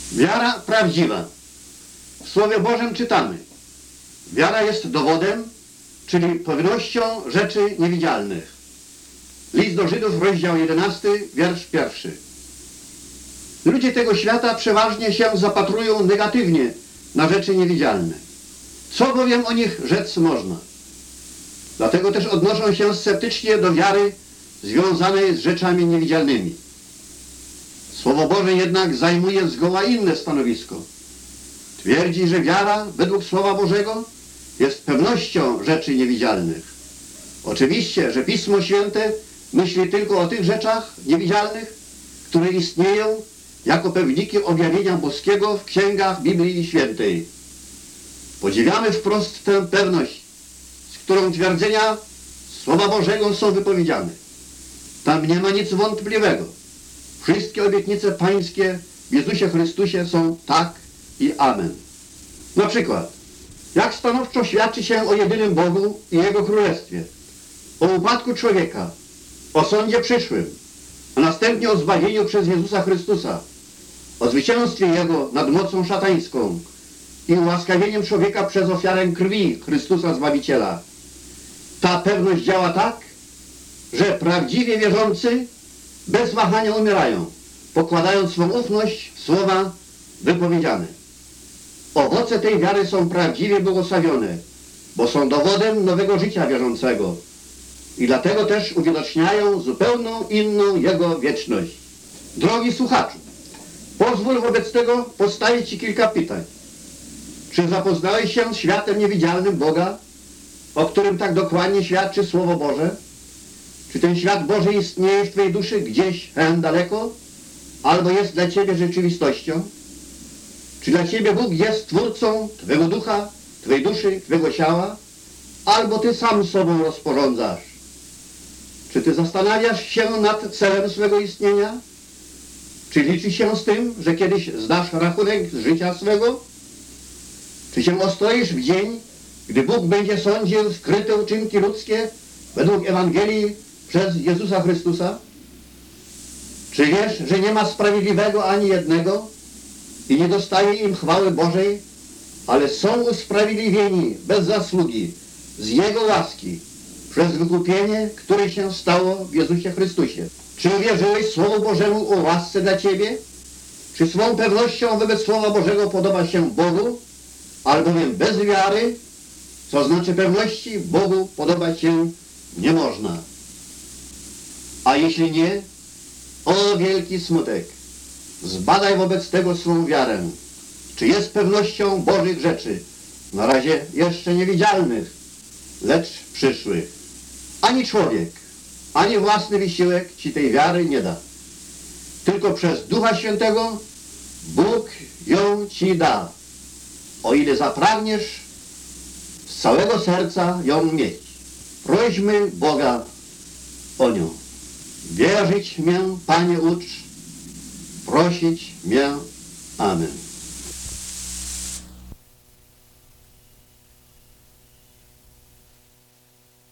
Wiara prawdziwa. W Słowie Bożym czytamy: wiara jest dowodem, czyli pewnością rzeczy niewidzialnych. List do Żydów, rozdział 11, wiersz 1. Ludzie tego świata przeważnie się zapatrują negatywnie na rzeczy niewidzialne. Co bowiem o nich rzec można? Dlatego też odnoszą się sceptycznie do wiary związanej z rzeczami niewidzialnymi. Słowo Boże jednak zajmuje zgoła inne stanowisko. Twierdzi, że wiara według Słowa Bożego jest pewnością rzeczy niewidzialnych. Oczywiście, że Pismo Święte myśli tylko o tych rzeczach niewidzialnych, które istnieją jako pewniki objawienia boskiego w księgach Biblii Świętej. Podziwiamy wprost tę pewność, z którą twierdzenia Słowa Bożego są wypowiedziane. Tam nie ma nic wątpliwego. Wszystkie obietnice pańskie w Jezusie Chrystusie są tak i amen. Na przykład, jak stanowczo świadczy się o jedynym Bogu i Jego Królestwie, o upadku człowieka, o sądzie przyszłym, a następnie o zbawieniu przez Jezusa Chrystusa, o zwycięstwie Jego nad mocą szatańską i ułaskawieniem człowieka przez ofiarę krwi Chrystusa Zbawiciela. Ta pewność działa tak, że prawdziwie wierzący bez wahania umierają, pokładając swą ufność w słowa wypowiedziane. Owoce tej wiary są prawdziwie błogosławione, bo są dowodem nowego życia wierzącego i dlatego też uwidoczniają zupełną inną Jego wieczność. Drogi słuchaczu, pozwól wobec tego postawić Ci kilka pytań. Czy zapoznałeś się z światem niewidzialnym Boga, o którym tak dokładnie świadczy Słowo Boże? Czy ten świat Boży istnieje w Twojej duszy gdzieś daleko, albo jest dla Ciebie rzeczywistością? Czy dla Ciebie Bóg jest Twórcą Twego ducha, Twojej duszy, Twego ciała, albo Ty sam sobą rozporządzasz? Czy Ty zastanawiasz się nad celem swego istnienia? Czy liczysz się z tym, że kiedyś zdasz rachunek z życia swego? Czy się ostroisz w dzień, gdy Bóg będzie sądził skryte uczynki ludzkie według Ewangelii przez Jezusa Chrystusa? Czy wiesz, że nie ma sprawiedliwego ani jednego i nie dostaje im chwały Bożej, ale są usprawiedliwieni bez zasługi z Jego łaski przez wykupienie, które się stało w Jezusie Chrystusie? Czy uwierzyłeś Słowu Bożemu o łasce dla Ciebie? Czy swą pewnością wobec Słowa Bożego podoba się Bogu, albowiem bez wiary, co znaczy pewności, Bogu podobać się nie można? A jeśli nie, o wielki smutek! Zbadaj wobec tego swą wiarę, czy jest pewnością Bożych rzeczy, na razie jeszcze niewidzialnych, lecz przyszłych. Ani człowiek, ani własny wysiłek Ci tej wiary nie da. Tylko przez Ducha Świętego Bóg ją Ci da, o ile zapragniesz z całego serca ją mieć. Prośmy Boga o nią. Wierzyć mię, Panie, ucz, prosić mię. Amen.